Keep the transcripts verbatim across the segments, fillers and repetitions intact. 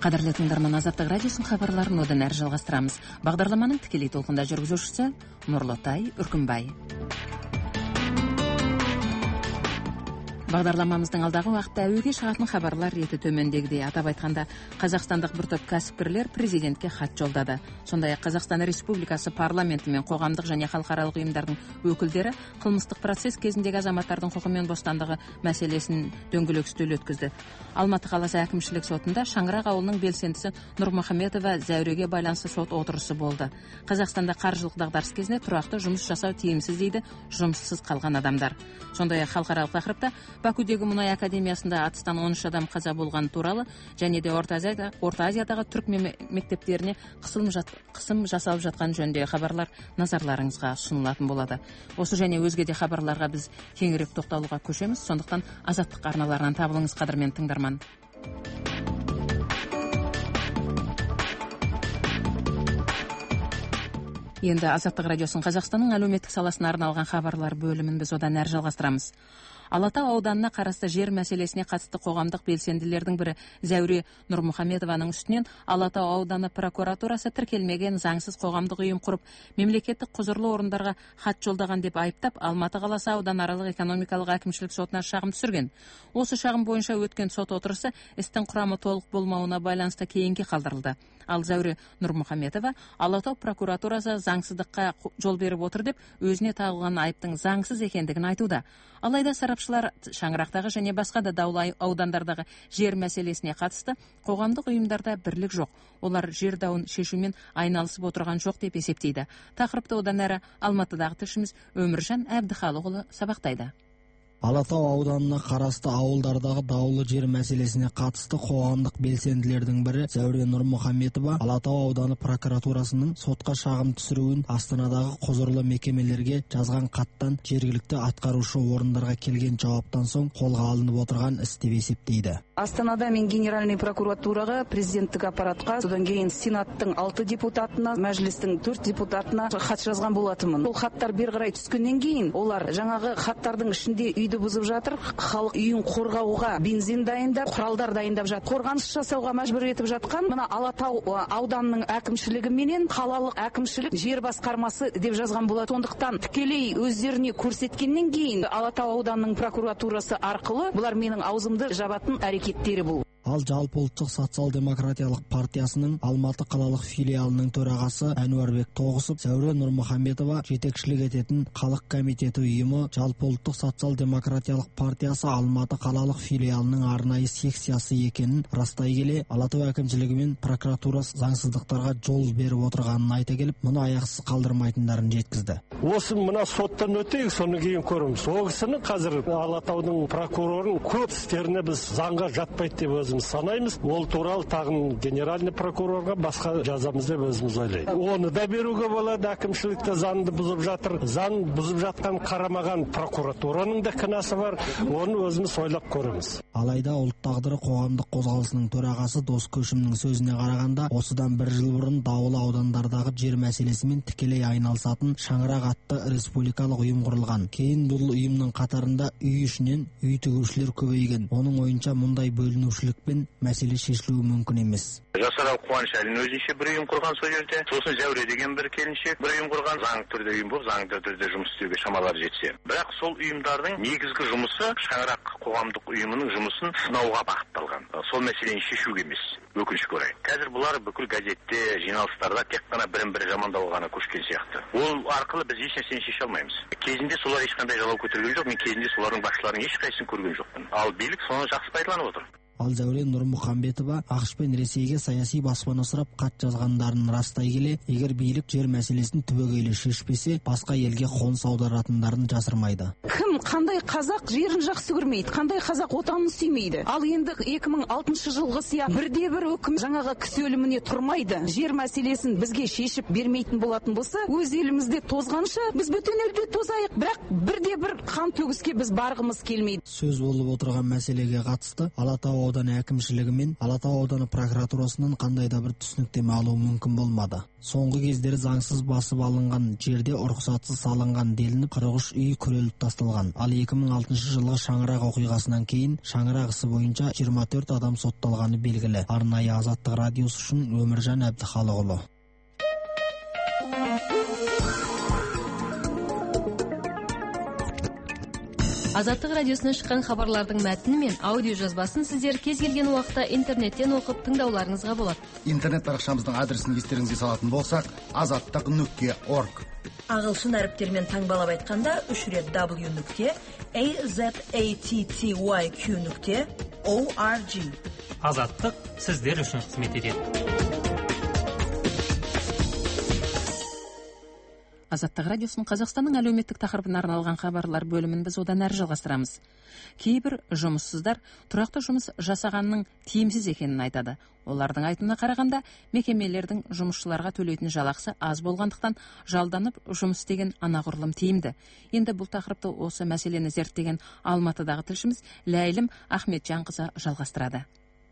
Қадірлі тыңдарман, Азаттық радиосын хабарларын одан әрі жалғастырамыз. Бағдарламаның тікелей толқында жүргізушісі Нұрлытай Үркімбай. Бағдарламамыздың алдағы уақытта әуеге шығатын хабарлар реті төмендегідей. Атап айтқанда, қазақстандық бір топ кәсіпкерлер президентке хат жолдады. Сондай-ақ Қазақстан Республикасы парламенті мен қоғамдық және халықаралық ұйымдардың өкілдері қылмыстық процесс кезіндегі азаматтардың құқы мен бостандығы мәселесін дөңгелек үстел өткізді. Алматы қаласы әкімшілік сотында Шаңырақ ауылының белсендісі Нұрмұхаметова Зәуреге байланысты сот отырысы болды. Қазақстанда қаржылық дағдарыс кезінде тұрақты жұмыс жасау тиімсіз дейді жұмыссыз қалған адамдар. Сондай-ақ халықаралық тақырыпта Бакудегі мұнай академиясында атыстан он үш адам қаза болған туралы және де Орта Азияда, Орта Азиядағы түрік мектептеріне қысым, жат, қысым жасалып жатқан жөнінде хабарлар назарларыңызға ұсынылатын болады. Осы және өзге де хабарларға біз кеңірек тоқталуға көшеміз. Сондықтан Азаттық арналарынан табылыңыз, қадірмен тыңдарман. Енді Азаттық радиосын Қазақстанның әлеуметтік саласына арналған хабарлар бөлімін біз одан әрі жалғастырамыз. Алатау ауданына қарасты жер мәселесіне қатысты қоғамдық белсенділердің бірі Зәуре Нұрмұхаметованың үстінен Алатау ауданы прокуратурасы тіркелмеген заңсыз қоғамдық ұйым құрып, мемлекеттік құзырлы орындарға хат жолдаған деп айыптап, Алматы қаласы ауданаралық экономикалық әкімшілік сотына шағым түсірген. Осы шағым бойынша өткен сот отырысы істің құрамы толық болмауына байланысты кейінге қалдырылды. Ал Зәуре Нұрмұхаметова Алатау прокуратурасы заңсыздыққа жол беріп отыр деп өзіне тағылған айыптың заңсыз екендігін айтуда. Алайда сарапшылар Шаңырақтағы және басқа да даулы аудандардағы жер мәселесіне қатысты қоғамдық ұйымдарда бірлік жоқ. Олар жер дауын шешумен айналысып отырған жоқ деп есептейді. Тақырыпты одан әрі Алматыдағы тілшіміз Өміржан Әбдіхалықұлы сабақтайды. Алатау ауданына қарасты ауылдардағы даулы жер мәселесіне қатысты қоғамдық белсенділердің бірі Зәуре Нұрмұхаметова Алатау ауданы прокуратурасының сотқа шағым түсіруін Астанадағы құзырлы мекемелерге жазған хаттан жергілікті атқарушы орындарға келген жауаптан соң қолға алынып отырған іс деп есептейді. Астанада мен генеральный прокуратураға, президенттік аппаратқа, содан кейін сенаттың алты депутатына, мәжілістің төрт депутатына хат жазған болатынмын. Ол хаттар бері қарай түскеннен кейін олар жаңағы хаттардың ішінде үйді бұзып жатыр, халық үйін қорғауға бензин дайындап, құралдар дайындап жатыр. Қорғаныс жасауға мәжбүр етіп жатқан мына Алатау ауданының әкімшілігі менен қалалық әкімшілік жер басқармасы деп жазған болады. Сондықтан тікелей өздеріне көрсеткеннен кейін Алатау ауданының прокуратурасы арқылы бұлар менің аузымды жабатын әрекеттері бұл. Ал жалпы ұлттық социал-демократиялық партиясының Алматы қалалық филиалының төрағасы Әнуарбек Тоғысов Зәуре Нұрмұхаметова жетекшілік ететін халық комитеті ұйымы жалпы ұлттық социал-демократиялық партиясы Алматы қалалық филиалының арнайы секциясы екенін растай келе, Алатау әкімшілігі мен прокуратурасы заңсыздықтарға жол беріп отырғанын айта келіп, мұны аяқсыз қалдырмайтындарын жеткізді. Осы мына соттан өтейік, соны кейін көреміз. Ол кісіні қазір Алатаудың прокурорын көп істеріне біз заңға жатпайды деп өзіміз санаймыз. Ол туралы тағын генеральный прокурорға басқа жазамыз деп өзіміз ойлайды. Оны да беруге болады, әкімшілікте заңды бұзып жатыр. Заң бұзып жатқан қарамаған прокуратураның да кінәсі бар. Оны өзіміз ойлап көреміз. Алайда ұлт тағдыры қоғамдық қозғалысының төрағасы Дос Көшімнің сөзіне қарағанда, осыдан бір жыл бұрын даулы аудандардағы жер мәселесімен тікелей айналысатын Шаңырақ атты республикалық ұйым құрылған. Кейін бұл ұйымның қатарында үй ішінен үй тігушілер көбейген. Оның ойынша мұндай бөлінушілікпен мәселе шешілуі мүмкін емес. Жасарал Қуанышәлін өзінше бір ұйым құрған сол жерде. Сосын Зәуре деген бір келіншек бір ұйым құрған. Заң түрде ұйым болып, заңды түрде жұмыс істеуге шамалары жетсе. Бірақ сол ұйымдардың негізгі жұмысы Шаңырақ қоғамдық ұйымының жұмысын сынауға бағытталған. Сол мәселені шешуге емес, өкінішке орай. Қазір бұлар бүкіл газетте, жиналыстарда тек қана бірін-бірі жамандауға ғана көшкен сияқты. Ол арқылы біз еш нәрсені шеше алмаймыз. Кезінде солар ешқандай жалау көтерген жоқ. Мен кезінде солардың басшыларының ешқайсысын көрген жоқпын. Ал билік соны жақсы пайдаланып отыр. Ал Зәуре Нұрмұхаметова ақш пен Ресейге саяси баспана сұрап хат жазғандарын растай келе, егер билік жер мәселесін түбегейлі шешпесе, басқа елге қоныс аударатындарын жасырмайды. Кім қандай қазақ жерін жақсы көрмейді, қандай қазақ отанын сүймейді. Ал енді екі мың алтыншы жылғы сияқты бірде бір үкім жаңағы кісі өліміне тұрмайды. Жер мәселесін бізге шешіп бермейтін болатын болса, өз елімізде тозғанша біз бүтін елде тозайық, бірақ бірде бір қан төгіске біз барғымыз келмейді. Сөз болып отырған мәселеге қатысты Алатау Алатау ауданы әкімшілігі мен Алатау ауданы прокуратурасынан қандай да бір түсініктеме алу мүмкін болмады. Соңғы кездері заңсыз басып алынған жерде рұқсатсыз салынған делініп қырық үш үй күреліп тасталған. Ал екі мың алтыншы жылғы шаңырақ оқиғасынан кейін шаңырақ ісі бойынша жиырма төрт адам сотталғаны белгілі. Арнайы Азаттық радиосы үшін Өміржан Әбдіхалықұлы. Азаттық радиосынан шыққан хабарлардың мәтіні мен аудио жазбасын сіздер кез келген уақытта интернеттен оқып тыңдауларыңызға болады. Интернет парақшамыздың адресін естеріңізге салатын болсақ, азаттық нүкте орг. Ағылшын әріптермен таңбалап айтқанда үш рет w нүкте azatty нүкте org. Азаттық сіздер үшін қызмет етеді. Азаттық радиосының Қазақстанның әлеуметтік тақырыбына арналған хабарлар бөлімін біз одан әрі жалғастырамыз. Кейбір жұмыссыздар тұрақты жұмыс жасағанның тиімсіз екенін айтады. Олардың айтуына қарағанда, мекемелердің жұмысшыларға төлейтін жалақысы аз болғандықтан жалданып жұмыс істеген анағұрлым тиімді. Енді бұл тақырыпты осы мәселені зерттеген Алматыдағы тілшіміз Ләйлім Ахметжанқызы жалғастырады.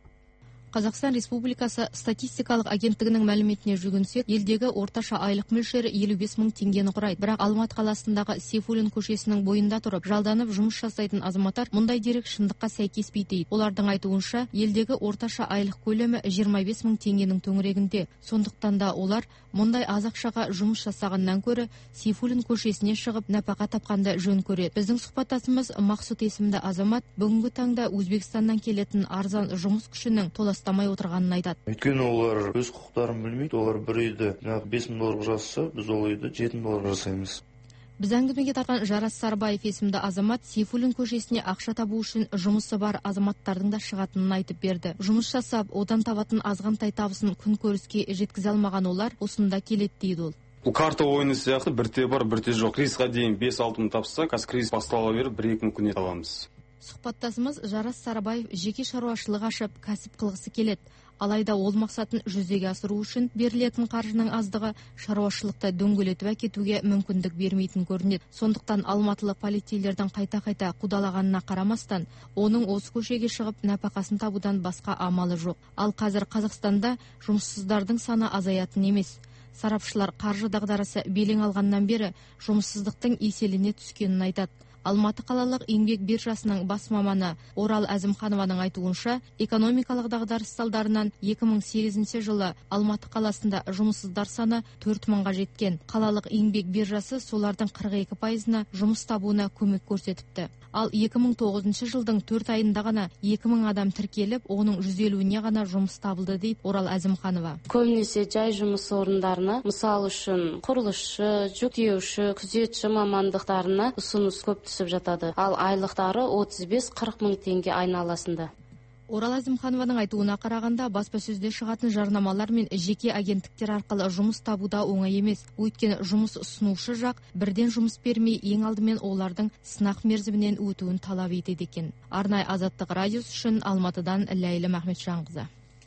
Қазақстан Республикасы статистикалық агенттігінің мәліметіне жүгінсек, елдегі орташа айлық мөлшері елу бес мың теңгені құрайды. Бірақ Алматы қаласындағы Сейфуллин көшесінің бойында тұрып, жалданып жұмыс жасайтын азаматтар мұндай дерек шындыққа сәйкеспейді. Олардың айтуынша, елдегі орташа айлық көлемі жиырма бес мың теңгенің төңірегінде. Сондықтан да олар мұндай аз ақшаға жұмыс жасағаннан көрі Сейфуллин көшесіне шығып нәпақа тапқанды жөн көреді. Біздің сұхбаттасымыз Мақсұт есімді азамат бүгінгі таңда Өзбекстаннан келетін арзан жұмыс күшінің толастамай отырғанын айтады. Өйткені олар өз құқықтарын білмейді. Олар бір үйді бес мың долларға жасаса, біз ол үйді жеті мың долларға жасаймыз. Біз әңгімеге тартқан Жарас Сарбаев есімді азамат Сейфуллин көшесіне ақша табу үшін жұмысы бар азаматтардың да шығатынын айтып берді. Жұмыс жасап, одан табатын азғантай табысын күн көріске жеткізе алмаған олар осында келеді дейді ол. Бұл карта ойыны сияқты бірте бар, бірте жоқ. Кризисқа дейін бес алты мың тапса, қазір кризис бастала беріп, бір екі мың күнде табамыз. Сұхбаттасымыз Жарас Сарбаев жеке шаруашылық ашып, кәсіп қылғысы келеді. Алайда ол мақсатын жүзеге асыру үшін берілетін қаржының аздығы шаруашылықты дөңгелетіп әкетуге мүмкіндік бермейтін көрінеді. Сондықтан алматылық полицейлердің қайта-қайта қудалағанына қарамастан, оның осы көшеге шығып нәпақасын табудан басқа амалы жоқ. Ал қазір Қазақстанда жұмыссыздардың саны азаятын емес. Сарапшылар қаржы дағдарысы белең алғаннан бері жұмыссыздықтың еселене түскенін айтады. Алматы қалалық еңбек биржасының бас маманы Орал Әзімханованың айтуынша, экономикалық дағдарыс салдарынан екі мың сегізінші жылы Алматы қаласында жұмыссыздар саны төрт мыңға жеткен. Қалалық еңбек биржасы солардың қырық екі пайызына жұмыс табуына көмек көрсетіпті. Ал екі мың тоғызыншы жылдың төрт айында ғана екі мың адам тіркеліп, оның жүз елуіне ғана жұмыс табылды дейді Орал Әзімханова. Көбінесе жай жұмыс орындарына, мысал үшін құрылысшы, жүк тиеуші, күзетші мамандықтарына ұсыныс көп түсіп жатады. Ал айлықтары отыз бес қырық мың теңге айналасында. Орал Әзімханованың айтуына қарағанда, баспасөзде шығатын жарнамалар мен жеке агенттіктер арқылы жұмыс табуда оңай емес. Өйткені жұмыс ұсынушы жақ бірден жұмыс бермей, ең алдымен олардың сынақ мерзімінен өтуін талап етеді екен. Арнайы Азаттық радиосы үшін Алматыдан Ләйлім Ахметжанқызы.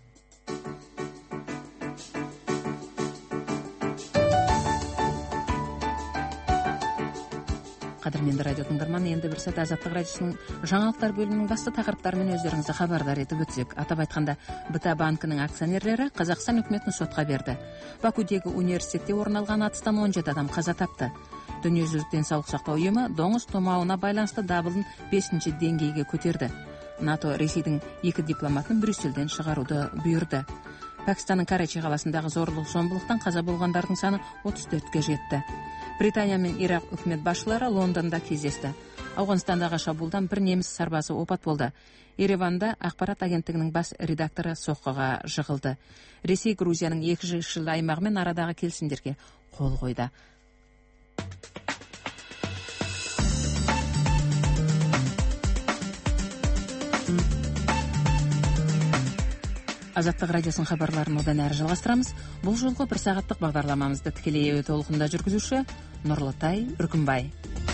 Қадірменді радио тыңдарман, енді бір сәт Азаттық радиосының жаңалықтар бөлімінің басты тақырыптарымен өздеріңізді хабардар етіп өтсек. Атап айтқанда, БТА банкінің акционерлері Қазақстан үкіметін сотқа берді. Бакудегі университетте орын алған атыстан он жеті адам қаза тапты. Дүниежүзілік денсаулық сақтау ұйымы доңыз томауына байланысты дабылын бесінші деңгейге көтерді. НАТО Ресейдің екі дипломатын Брюссельден шығаруды бұйырды. Пәкістанның Карачи қаласындағы зорлық зомбылықтан қаза болғандардың саны отыз төртке жетті. Британия мен Ирак үкімет басшылары Лондонда кездесті. Ауғанстандағы шабуылдан бір неміс сарбазы опат болды. Ереванда ақпарат агенттігінің бас редакторы соққыға жығылды. Ресей Грузияның екі жыл аймағымен арадағы келісімдерге қол қойды. Азаттық радиосының хабарларын одан әрі жалғастырамыз. Бұл жолғы бір сағаттық бағдарламамызды тікелей толқында жүргізуші Нұрлытай Үркімбай.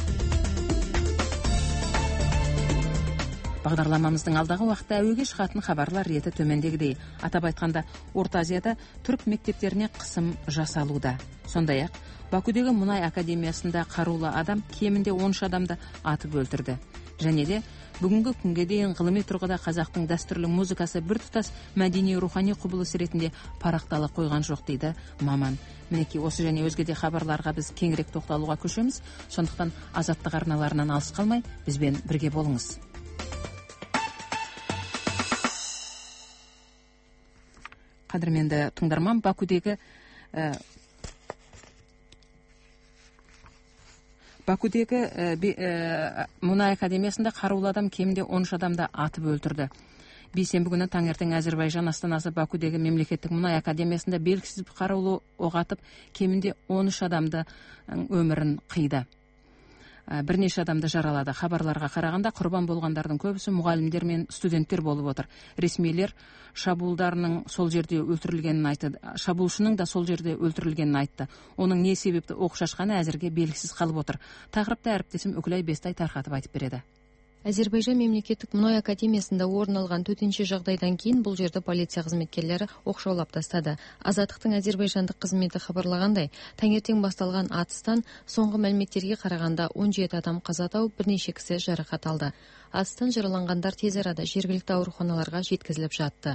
Бағдарламамыздың алдағы уақытта әуеге шығатын хабарлар реті төмендегідей. Атап айтқанда, Орта Азияда түрік мектептеріне қысым жасалуда. Сондай-ақ, Бакудегі мұнай академиясында қарулы адам кемінде он үш адамды атып өлтірді. және де бүгінгі күнге дейін ғылыми тұрғыда қазақтың дәстүрлі музыкасы біртұтас мәдени рухани құбылыс ретінде парақтала қойған жоқ дейді маман. Мінекей осы және өзге де хабарларға біз кеңірек тоқталуға көшеміз. Сондықтан азаттық арналарынан алыс қалмай бізбен бірге болыңыз. Қадірменді тыңдарман, Бакудегі ә, Бакудегі ә, ә, мұнай академиясында қарулы адам кемінде он үш адамды атып өлтірді. Бейсенбі күні таңертең Әзербайжан астанасы Бакудегі мемлекеттік мұнай академиясында белгісіз қарулы оқ атып кемінде он үш адамды өмірін қиды. Бірнеше адамды жаралады. Хабарларға қарағанда құрбан болғандардың көбісі мұғалімдер мен студенттер болып отыр. Ресмилер шабуылдарының сол жерде өлтірілгенін айтты. Шабуылшының да сол жерде өлтірілгенін айтты. Оның не себепті оқ шашқаны әзірге белгісіз қалып отыр. Тақырыпты әріптесім Үкілай Бестай тарқатып айтып береді. Әзербайжан мемлекеттік мұнай академиясында орын алған төтенше жағдайдан кейін бұл жерді полиция қызметкерлері оқшаулап тастады. Азаттықтың әзербайжандық қызметі хабарлағандай, таңертең басталған атыстан соңғы мәліметтерге қарағанда он жеті адам қаза тауып, бірнеше кісі жарақат алды. Атыстан жараланғандар тез арада жергілікті ауруханаларға жеткізіліп жатты.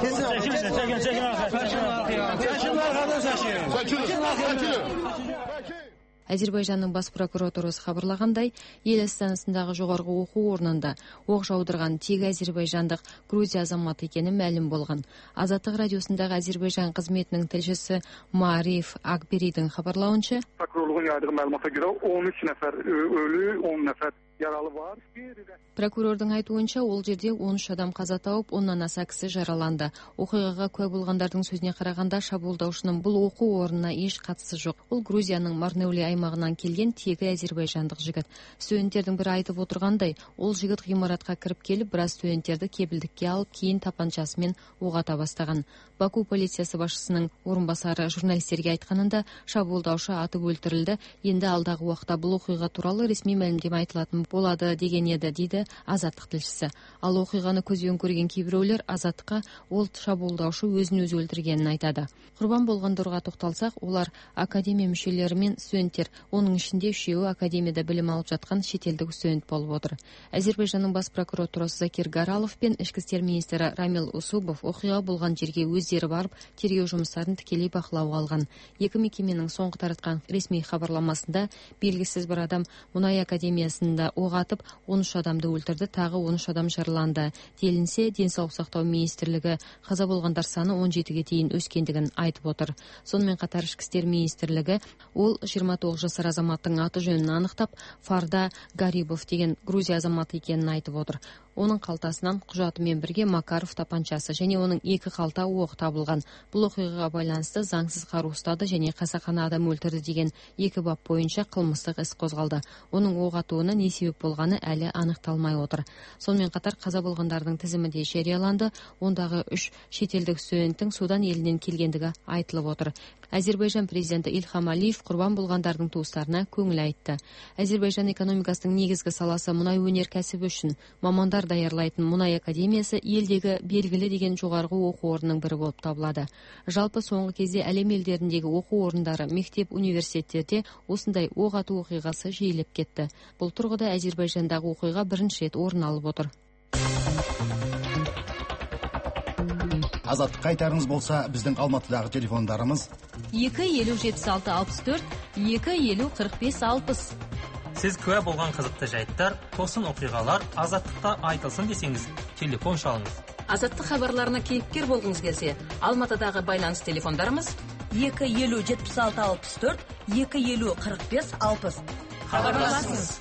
Әзербайжанның бас прокуратурасы хабарлағандай, ел астанасындағы жоғарғы оқу орнында оқ жаудырған тегі әзербайжандық Грузия азаматы екені мәлім болған. Азаттық радиосындағы Әзербайжан қызметінің тілшісі Мариф Акберидің хабарлауынша, prokurorluğun yaydığı məlumata görə on üç nəfər ölü, on nəfər yaralı var. Прокурордың айтуынша, ол жерде он үш адам қаза тауып, оннан аса кісі жараланды. Оқиғаға куә болғандардың сөзіне қарағанда, шабуылдаушының бұл оқу орнына еш қатысы жоқ. Ол Грузияның Марнеуле аймағынан келген тегі әзербайжандық жігіт. Студенттердің бірі айтып отырғандай, ол жігіт ғимаратқа кіріп келіп, біраз студенттерді кепілдікке алып, кейін тапаншасымен оқ ата бастаған. Баку полициясы басшысының орынбасары журналистерге айтқанында, шабуылдаушы атып өлтірілді, енді алдағы уақытта бұл оқиға туралы ресми мәлімдеме айтылатын болады деген еді, дейді Азаттық тілшісі. Ал оқиғаны көзбен көрген кейбіреулер Азаттыққа ол шабуылдаушы өзін өзі өлтіргенін айтады. Құрбан болғандарға тоқталсақ, олар академия мүшелері мен студенттер, оның ішінде үшеуі академияда білім алып жатқан шетелдік студент болып отыр. Әзербайжанның бас прокуратурасы Закир Гаралов пен ішкі істер министрі Рамил Усубов оқиға болған жерге өздері барып, тергеу жұмыстарын тікелей бақылауға алған. Екі мекеменің соңғы таратқан ресми хабарламасында белгісіз бір адам мұнай академиясында оқ атып, он үш адамды өлтірді, тағы он үш адам жараланды. Делінсе, денсаулық сақтау министрлігі қаза болғандар саны он жетіге дейін өскендігін айтып отыр. Сонымен қатар ішкі істер министрлігі ол жиырма тоғыз жасар азаматтың аты жөнін анықтап, Фарда Гарибов деген Грузия азаматы екенін айтып отыр. Оның қалтасынан құжатымен бірге Макаров тапаншасы және оның екі қалта оқ табылған. Бұл оқиғаға байланысты заңсыз қару ұстады және қасақана адам өлтірді деген екі бап бойынша қылмыстық іс қозғалды. Оның оқ атуына не себеп болғаны әлі анықталмай отыр. Сонымен қатар қаза болғандардың тізімі де жарияланды. Ондағы үш шетелдік студенттің Судан елінен келгендігі айтылып отыр. Әзербайжан президенті Ильхам Алиев құрбан болғандардың туыстарына көңіл айтты. Әзербайжан экономикасының негізгі саласы мұнай өнеркәсібі үшін мамандар даярлайтын мұнай академиясы елдегі белгілі деген жоғарғы оқу орнының бірі болып табылады. Жалпы соңғы кезде әлем елдеріндегі оқу орындары, мектеп, университеттерде осындай оқ ату оқиғасы жиілеп кетті. Бұл тұрғыда Әзербайжандағы оқиға бірінші рет орын алып отыр. Азаттық қайтарыңыз болса, біздің Алматыдағы телефондарымыз екі елу жетпіс алты алпыс төрт, екі елу қырық бес алпыс. Сіз куә болған қызықты жайттар, тосын оқиғалар Азаттықта айтылсын десеңіз, телефон шалыңыз. Азаттық хабарларына кейіпкер болғыңыз келсе, Алматыдағы байланыс телефондарымыз екі елу жетпіс алты алпыс төрт, екі елу қырық бес алпыс. Хабарласыңыз.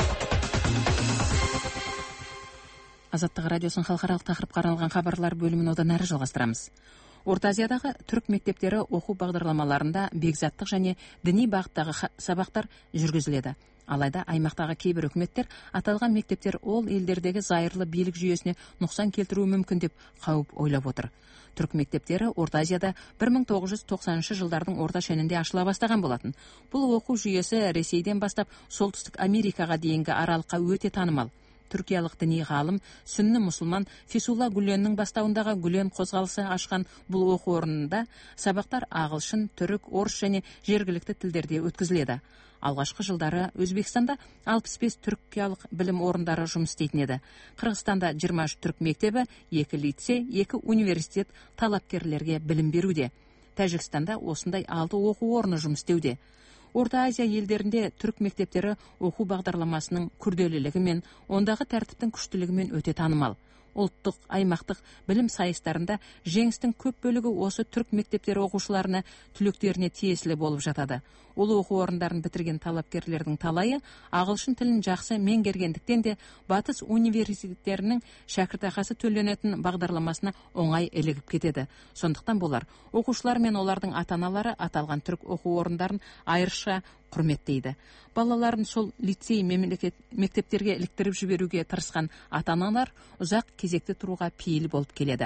Азаттық радиосын халықаралық тақырыпқа арналған хабарлар бөлімін одан әрі жалғастырамыз. Орта Азиядағы түрік мектептері оқу бағдарламаларында бекзаттық және діни бағыттағы сабақтар жүргізіледі. Алайда аймақтағы кейбір үкіметтер аталған мектептер ол елдердегі зайырлы билік жүйесіне нұқсан келтіруі мүмкін деп қауіп ойлап отыр. Түрік мектептері Орта Азияда бір мың тоғыз жүз тоқсаныншы жылдардың орта шенінде ашыла бастаған болатын. Бұл оқу жүйесі Ресейден бастап Солтүстік Америкаға дейінгі аралыққа өте танымал. Түркиялық діни ғалым, сүнні мұсылман Фисулла Гүленнің бастауындағы Гүлен қозғалысы ашқан бұл оқу орнында сабақтар ағылшын, түрік, орыс және жергілікті тілдерде өткізіледі. Алғашқы жылдары Өзбекстанда алпыс бес түркиялық білім орындары жұмыс істейтін еді. Қырғызстанда жиырма үш түрк мектебі, екі лицей, екі университет талапкерлерге білім беруде. Тәжікстанда осындай алты оқу орны жұмыс істеуде. Орта Азия елдерінде түрк мектептері оқу бағдарламасының күрделілігі мен ондағы тәртіптің күштілігімен өте танымал. Ұлттық, аймақтық білім сайыстарында жеңістің көп бөлігі осы түрк мектептері оқушыларына, түлектеріне тиесілі болып жатады. Ол оқу орындарын бітірген талапкерлердің талайы ағылшын тілін жақсы меңгергендіктен де батыс университеттерінің шәкіртақысы төленетін бағдарламасына оңай ілігіп кетеді. Сондықтан болар оқушылар мен олардың ата-аналары аталған түрк оқу орындарын айрықша құрметтейді. Балаларын сол лицей мемлекет мектептерге іліктіріп жіберуге тырысқан ата-аналар ұзақ кезекте тұруға пейіл болып келеді.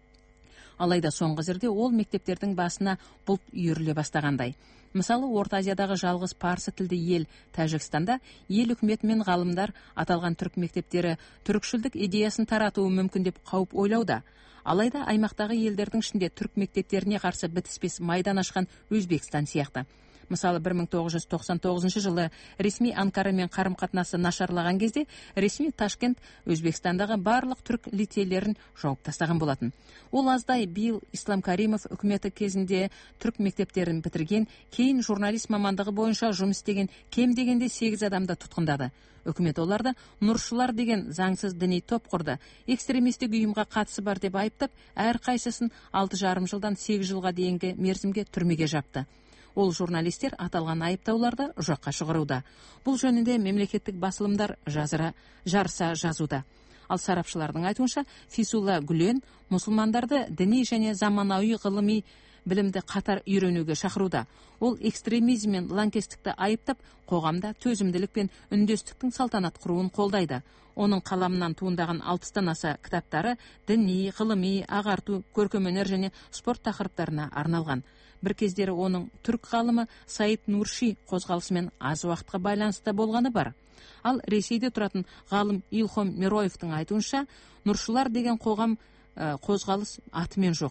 Алайда соңғы жерде ол мектептердің басына бұлт үйіріле бастағандай. Мысалы, Орта Азиядағы жалғыз парсы тілді ел Тәжікстанда ел үкіметі мен ғалымдар аталған түрк мектептері түрікшілдік идеясын таратуы мүмкін деп қауіп ойлауда. Алайда аймақтағы елдердің ішінде түрк мектептеріне қарсы бітіспес майдан ашқан Өзбекстан сияқты. Мысалы, бір мың тоғыз жүз тоқсан тоғызыншы жылы ресми Анкарамен қарым-қатынасы нашарлаған кезде ресми Ташкент Өзбекстандағы барлық түрк лицейлерін жауып тастаған болатын. Ол аздай биыл Ислам Каримов үкіметі кезінде түрк мектептерін бітірген, кейін журналист мамандығы бойынша жұмыс істеген кем дегенде сегіз адамды тұтқындады. Үкімет оларды нұршылар деген заңсыз діни топ құрды, экстремистік ұйымға қатысы бар деп айыптап, әр қайсысын алты жарым жылдан сегіз жылға дейінгі мерзімге түрмеге жапты. Ол журналистер аталған айыптауларды жоққа шығаруда. Бұл жөнінде мемлекеттік басылымдар жазыра, жарыса жазуда. Ал сарапшылардың айтуынша, Фисула Гүлен мұсылмандарды діни және заманауи ғылыми білімді қатар үйренуге шақыруда. Ол экстремизм мен лаңкестікті айыптап, қоғамда төзімділік пен үндестіктің салтанат құруын қолдайды. Оның қаламынан туындаған алпыстан аса кітаптары діни, ғылыми, ағарту, көркемөнер және спорт тақырыптарына арналған. Бір кездері оның түрк ғалымы Саид Нурши қозғалысымен аз уақытқа байланысты болғаны бар. Ал Ресейде тұратын ғалым Илхом Мироевтың айтуынша, Нұршылар деген қоғам қозғалыс атымен жоқ.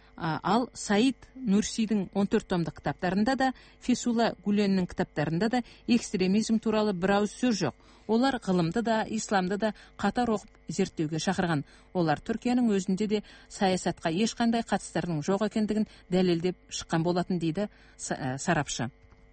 Ал Саид Нурсидің он төрт томдық кітаптарында да, Фисула Гүленнің кітаптарында да экстремизм туралы бір ауыз сөз жоқ. Олар ғылымды да, исламды да қатар оқып зерттеуге шақырған. Олар Түркияның өзінде де саясатқа ешқандай қатыстарының жоқ екендігін дәлелдеп шыққан болатын дейді сарапшы.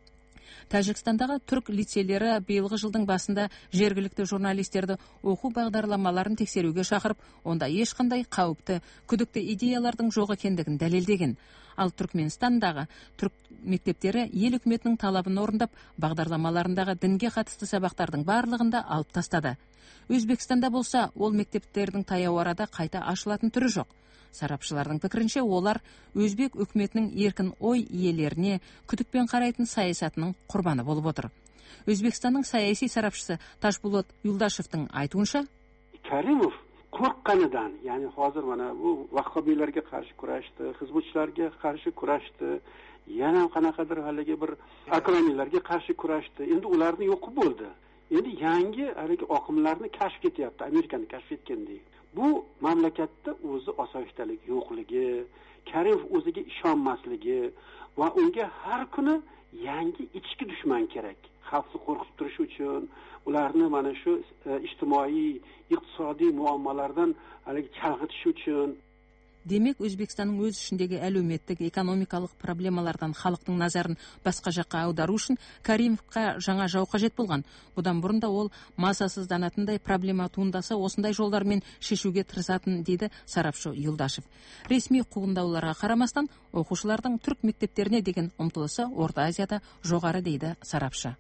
Тәжікстандағы түрк лицейлері биылғы жылдың басында жергілікті журналистерді оқу бағдарламаларын тексеруге шақырып, онда ешқандай қауіпті, күдікті идеялардың жоқ екендігін дәлелдеген. Ал Түркменстандағы түрк мектептері ел үкіметінің талабын орындап, бағдарламаларындағы дінге қатысты сабақтардың барлығында алып тастады. Өзбекстанда болса, ол мектептердің таяу арада қайта ашылатын түрі жоқ. Сарапшылардың пікірінше, олар өзбек үкіметінің еркін ой иелеріне күдікпен қарайтын саясатының құрбаны болып отыр. Өзбекстанның саяси сарапшысы Ташбулат Юлдашевтың айтуынша, Karimov qo'rqqanidan, ya'ni hozir mana bu vahhobiylarga qarshi kurashdi, hizbutchilarga qarshi kurashdi, yana qanaqadir haligi bir akramiylarga qarshi kurashdi. Endi ularni yo'qib bo'ldi. Endi yangi haligi oqimlarni kashf etyapti, Amerikani kashf etgandek. Bu mamlakatda o'zi osoyishtalik yo'qligi, Karimov o'ziga ishonmasligi va unga har kuni yangi ichki dushman kerak. Xalqni qo'rqitib turish uchun, ularni mana shu ijtimoiy, iqtisodiy muammolardan haligi chalg'itish uchun. Демек, Өзбекстанның өз ішіндегі әлеуметтік, экономикалық проблемалардан халықтың назарын басқа жаққа аудару үшін Каримовқа жаңа жау қажет болған. Бұдан бұрын да ол мазасызданатындай проблема туындаса, осындай жолдармен шешуге тырысатын, дейді сарапшы Юлдашев. Ресми қуғындауларға қарамастан, оқушылардың түрк мектептеріне деген ұмтылысы Орта Азияда жоғары, дейді сарапшы.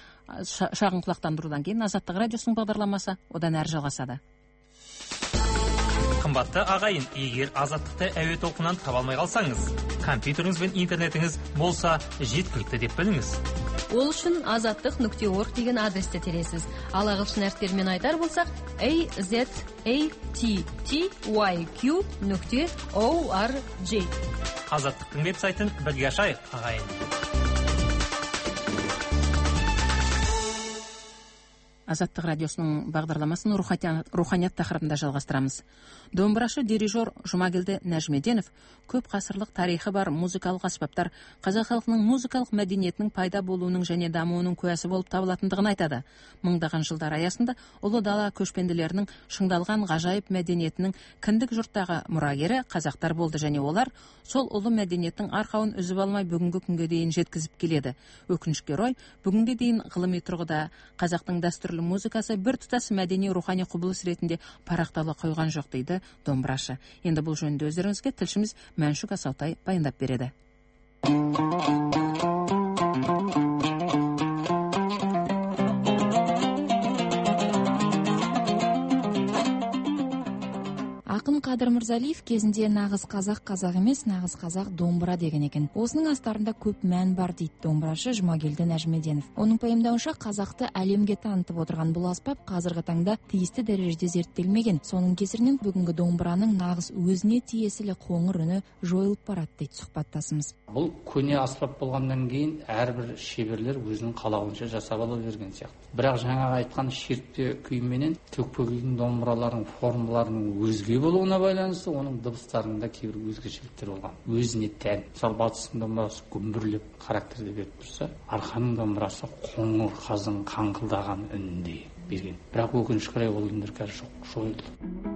Шағын құлақтандырудан кейін Азаттық радиосының бағдарламасы одан әрі жалғасады. Қымбатты ағайын, егер Азаттықты әуе толқынынан таба алмай қалсаңыз, компьютеріңіз бен интернетіңіз болса жеткілікті деп біліңіз. Ол үшін азаттық нүкте орг деген адресті тересіз. Ал ағылшын әріптерімен айтар болсақ, a z a t t y q нүкте org. Азаттықтың веб-сайтын бірге ашайық, ағайын. Азаттық радиосының бағдарламасын руханият тақырыбында жалғастырамыз. Домбырашы дирижер Жұмагелді Нәжмеденов көп ғасырлық тарихы бар музыкалық аспаптар қазақ халқының музыкалық мәдениетінің пайда болуының және дамуының куәсі болып табылатындығын айтады. Мыңдаған жылдар аясында ұлы дала көшпенділерінің шыңдалған ғажайып мәдениетінің кіндік жұрттағы мұрагері қазақтар болды және олар сол ұлы мәдениеттің арқауын үзіп алмай бүгінгі күнге дейін жеткізіп келеді. Өкінішке орай, бүгінге дейін ғылыми тұрғыда қазақтың дәстүрлі музыкасы бір тұтас мәдени рухани құбылыс ретінде парақтала қойған жоқ дейді домбырашы. Енді бұл жөнінде өздеріңізге тілшіміз Мәншүк Асаутай баяндап береді. Ақын Қадыр Мырзалиев кезінде нағыз қазақ қазақ емес, нағыз қазақ домбыра деген екен. Осының астарында көп мән бар дейді домбырашы Жұмагелді Нәжмеденов. Оның пайымдауынша қазақты әлемге танытып отырған бұл аспап қазіргі таңда тиісті дәрежеде зерттелмеген. Соның кесірінен бүгінгі домбыраның нағыз өзіне тиесілі қоңыр үні жойылып барады дейді сұхбаттасымыз. Бұл көне аспап болғаннан кейін әрбір шеберлер өзінің қалауынша жасап ала берген сияқты. Бірақ жаңағы айтқан шертпе күйменен төкпе күйдің домбыраларының формаларының өзге болуына байланысты оның дыбыстарында кейбір өзгешеліктер болған. Өзіне тән. Мысалы батыстың домбырасы гүмбірлеп характерде беріп тұрса, арқаның домбырасы қоңыр қаздың қаңқылдаған үнінде берген. Бірақ өкінішке орай ол үндер қазір жоқ, жойылды.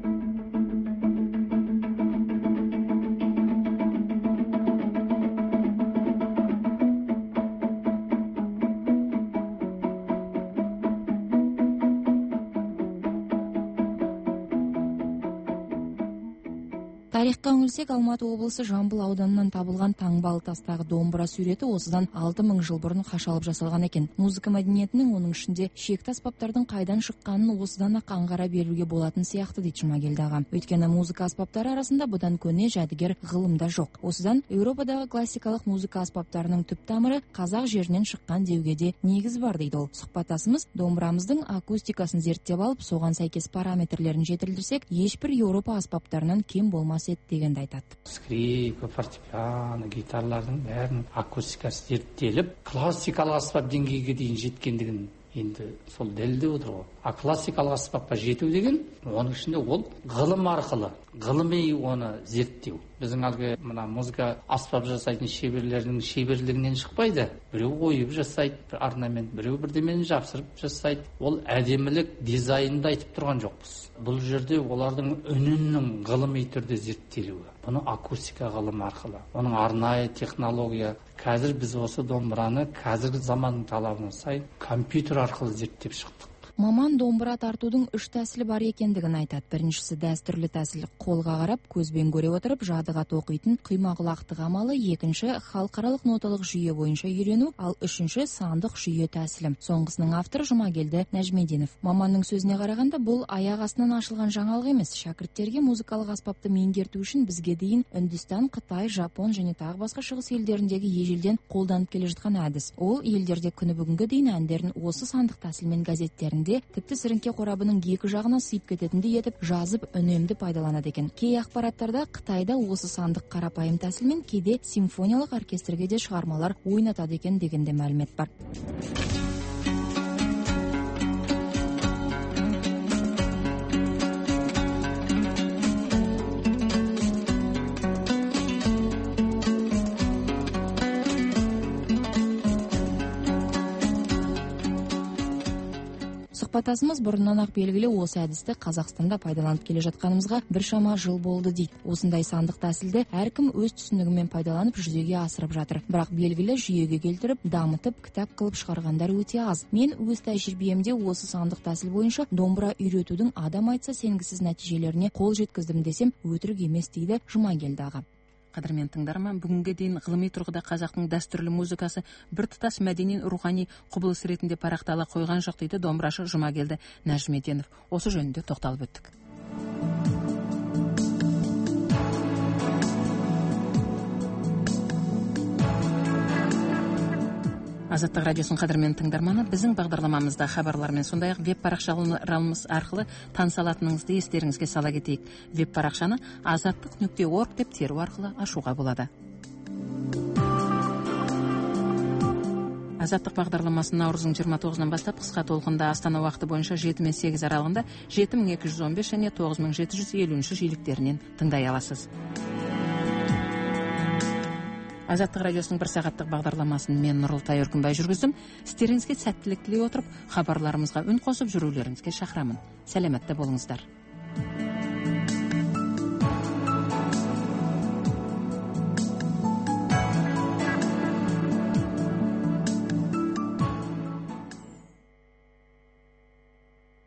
Тарихқа үңілсек, Алматы облысы Жамбыл ауданынан табылған таңбалы тастағы домбыра суреті осыдан алты мың жыл бұрын қашалып жасалған екен. Музыка мәдениетінің, оның ішінде шекті аспаптардың қайдан шыққанын осыдан ақ аңғара беруге болатын сияқты дейді Жұмагелді аға. Өйткені музыка аспаптары арасында бұдан көне жәдігер ғылымда жоқ. Осыдан Еуропадағы классикалық музыка аспаптарының түп тамыры қазақ жерінен шыққан деуге де негіз бар дейді ол. Сұхбаттасымыз домбырамыздың акустикасын зерттеп алып, соған сәйкес параметрлерін жетілдірсек, ешбір Еуропа аспаптарынан кем болмас дегенді айтады. Скрипка, фортепиано, гитарлардың бәрінің акустикасы зерттеліп, классикалық аспап деңгейге дейін жеткендігін енді сол дәлелдеп отыр ғой. А классикалық аспапқа жету деген, оның ішінде ол ғылым арқылы, ғылыми оны зерттеу. Біздің әлгі мына музыка аспап жасайтын шеберлердің шеберлігінен шықпайды. Біреу ойып жасайды, бір орнамент, біреу бірдемені жапсырып жасайды. Ол әдемілік дизайнды айтып тұрған жоқпыз. Бұл жерде олардың үнінің ғылыми түрде зерттелуі. Бұны акустика ғылым арқылы, оның арнайы технология. Қазір біз осы домбыраны қазіргі заманның талабына сай компьютер арқылы зерттеп шықтық. Маман домбыра тартудың үш тәсілі бар екендігін айтады. Біріншісі дәстүрлі тәсіл қолға қарап, көзбен көре отырып жадыға тоқитын құймағұлақтық амалы, екінші халықаралық ноталық жүйе бойынша үйрену, ал үшінші сандық жүйе тәсілі. Соңғысының авторы Жұмагелді Нәжмеденов. Маманның сөзіне қарағанда, бұл аяқ астынан ашылған жаңалық емес. Шәкірттерге музыкалық аспапты меңгерту үшін бізге дейін Үндістан, Қытай, Жапон және тағы басқа шығыс елдеріндегі ежелден қолданып келе жатқан әдіс. Ол елдерде күні бүгінгі дейін әндерін осы сандық тәсілмен газеттерін тіпті сіріңке қорабының екі жағына сыйып кететіндей етіп жазып үнемді пайдаланады екен. Кей ақпараттарда Қытайда осы сандық қарапайым тәсілмен кейде симфониялық оркестрге де шығармалар ойнатады екен дегенде мәлімет бар. Сұхбаттасымыз бұрыннан ақ белгілі осы әдісті Қазақстанда пайдаланып келе жатқанымызға біршама жыл болды дейді. Осындай сандық тәсілді әркім өз түсінігімен пайдаланып жүзеге асырып жатыр. Бірақ белгілі жүйеге келтіріп, дамытып, кітап қылып шығарғандар өте аз. Мен өз тәжірибемде осы сандық тәсіл бойынша домбыра үйретудің адам айтса сенгісіз нәтижелеріне қол жеткіздім десем өтірік емес дейді Жұмагелді аға. Қадірмен тыңдарман, бүгінге дейін ғылыми тұрғыда қазақтың дәстүрлі музыкасы бір тұтас мәдени рухани құбылыс ретінде парақтала қойған жоқ дейді домбырашы Жұмагелді Нәжмеденов. Осы жөнінде тоқталып өттік. Азаттық радиосын қадірмен тыңдарманы, біздің бағдарламамызда хабарлармен сондай-ақ веб парақшаларымыз арқылы таныса алатыныңызды естеріңізге сала кетейік. Веб парақшаны азаттық нүкте орг деп теру арқылы ашуға болады. Азаттық бағдарламасын наурыздың жиырма тоғызынан бастап қысқа толқында Астана уақыты бойынша жеті мен сегіз аралығында жеті мың екі жүз он бес және тоғыз мың жеті жүз елуінші жиіліктерінен тыңдай аласыз. Азаттық радиосының бір сағаттық бағдарламасын мен Нұрылтай Өркінбай жүргіздім. Сіздеріңізге сәттілік тілей отырып, хабарларымызға үн қосып жүрулеріңізге шақырамын. Сәлеметте болыңыздар.